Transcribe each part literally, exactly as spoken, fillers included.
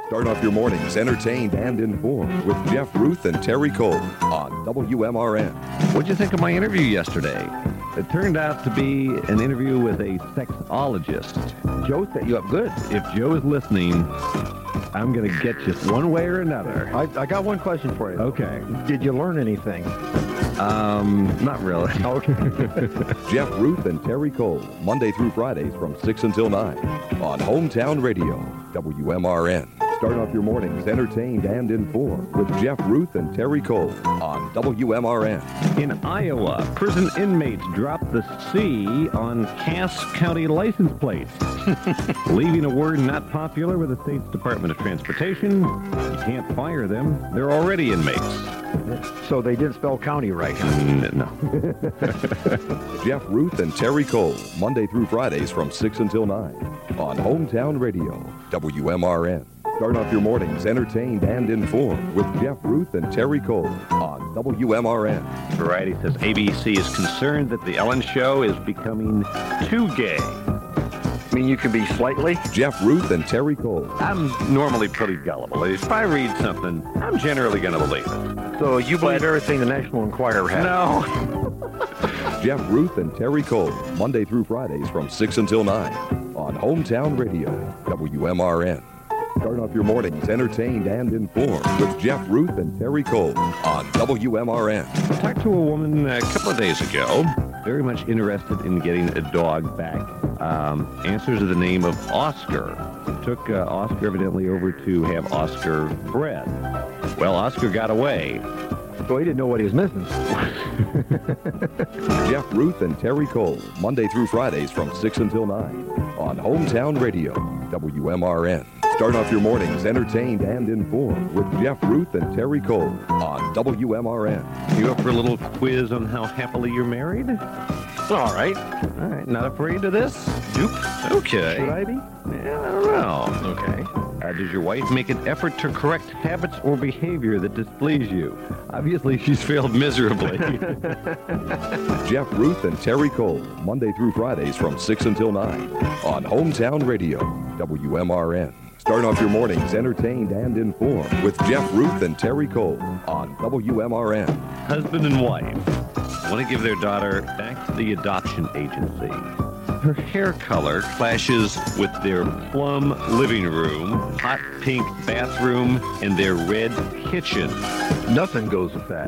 Start off your mornings entertained and informed with Jeff Ruth and Terry Cole on W M R N. What'd you think of my interview yesterday? It turned out to be an interview with a sexologist. Joe set you up good. If Joe is listening, I'm going to get you one way or another. I, I got one question for you. Okay. Did you learn anything? Um, not really. Okay. Jeff Ruth and Terry Cole, Monday through Fridays from six until nine on Hometown Radio, W M R N. Start off your mornings entertained and informed with Jeff Ruth and Terry Cole on W M R N. In Iowa, prison inmates dropped the C on Cass County license plates, leaving a word not popular with the state's Department of Transportation. You can't fire them. They're already inmates. So they didn't spell county right, huh? No. Jeff Ruth and Terry Cole, Monday through Fridays from six until nine on Hometown Radio, W M R N. Start off your mornings entertained and informed with Jeff Ruth and Terry Cole on W M R N. Variety says A B C is concerned that the Ellen Show is becoming too gay. I mean, you can be slightly. Jeff Ruth and Terry Cole. I'm normally pretty gullible. If I read something, I'm generally going to believe it. So you believe everything the National Enquirer has? No. Jeff Ruth and Terry Cole, Monday through Fridays from six until nine on Hometown Radio, W M R N. Start off your mornings entertained and informed with Jeff Ruth and Terry Cole on W M R N. I talked to a woman a couple of days ago, very much interested in getting a dog back. Um, answers to the name of Oscar. Took uh, Oscar evidently over to have Oscar bred. Well, Oscar got away. So he didn't know what he was missing. Jeff Ruth and Terry Cole, Monday through Fridays from six until nine on Hometown Radio, W M R N. Start off your mornings entertained and informed with Jeff Ruth and Terry Cole on W M R N. You up for a little quiz on how happily you're married? All right. All right, not afraid of this? Nope. Okay. Should I be? Yeah, I don't know. Okay. Uh, does your wife make an effort to correct habits or behavior that displease you? Obviously, she's failed miserably. Jeff Ruth and Terry Cole, Monday through Fridays from six until nine on Hometown Radio, W M R N. Start off your mornings entertained and informed with Jeff Ruth and Terry Cole on W M R N. Husband and wife want to give their daughter back to the adoption agency. Her hair color clashes with their plum living room, hot pink bathroom, and their red kitchen. Nothing goes with that.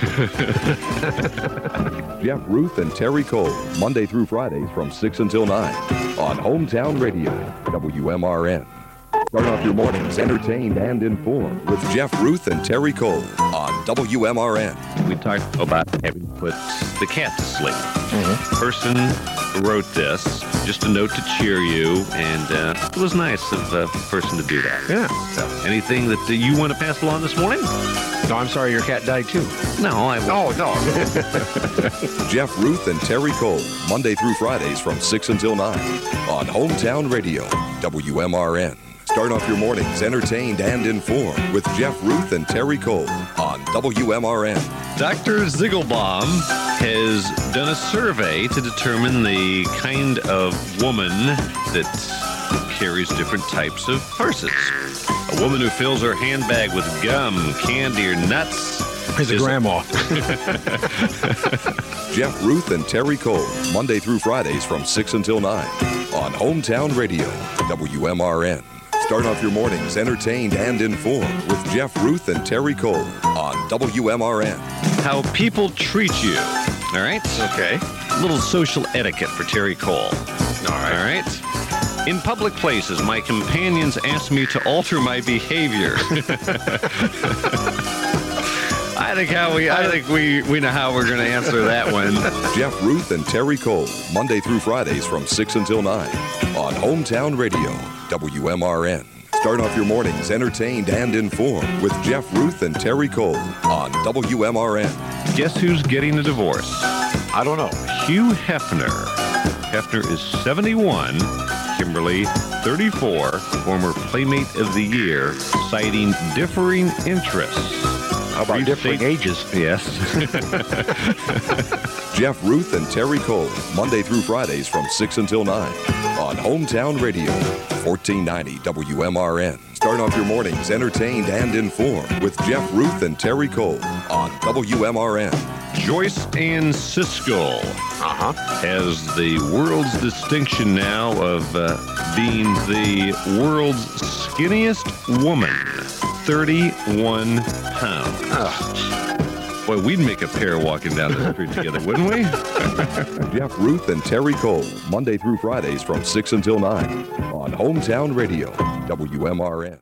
Jeff Ruth and Terry Cole, Monday through Fridays from six until nine on Hometown Radio, W M R N. Start off your mornings entertained and informed with Jeff Ruth and Terry Cole on W M R N. We talked about having put the cat to sleep. Mm-hmm. Person wrote this, just a note to cheer you, and uh, it was nice of the person to do that. Yeah. So, anything that uh, you want to pass along this morning? No, I'm sorry your cat died too. No, I won't. Oh, no. Jeff Ruth and Terry Cole, Monday through Fridays from six until nine on Hometown Radio, W M R N. Start off your mornings entertained and informed with Jeff Ruth and Terry Cole on W M R N. Doctor Ziegelbaum has done a survey to determine the kind of woman that carries different types of purses. A woman who fills her handbag with gum, candy, or nuts is a grandma. Jeff Ruth and Terry Cole, Monday through Fridays from six until nine on Hometown Radio, W M R N. Start off your mornings entertained and informed with Jeff Ruth and Terry Cole on W M R N. How people treat you. All right? Okay. A little social etiquette for Terry Cole. All right. All right? In public places, my companions ask me to alter my behavior. I think how we I think we, we know how we're going to answer that one. Jeff Ruth and Terry Cole, Monday through Fridays from six until nine on Hometown Radio, W M R N. Start off your mornings entertained and informed with Jeff Ruth and Terry Cole on W M R N. Guess who's getting a divorce? I don't know. Hugh Hefner. Hefner is seventy-one. Kimberly, thirty-four. Former Playmate of the Year, citing differing interests. How about Brief differing state- ages? Yes. Jeff Ruth and Terry Cole, Monday through Fridays from six until nine on Hometown Radio, fourteen ninety W M R N. Start off your mornings entertained and informed with Jeff Ruth and Terry Cole on W M R N. Joyce Ann Siskel Uh-huh. has the world's distinction now of uh, being the world's skinniest woman, thirty-one pounds. Boy, we'd make a pair walking down the street together, wouldn't we? Jeff Ruth and Terry Cole, Monday through Fridays from six until nine on Hometown Radio, W M R N.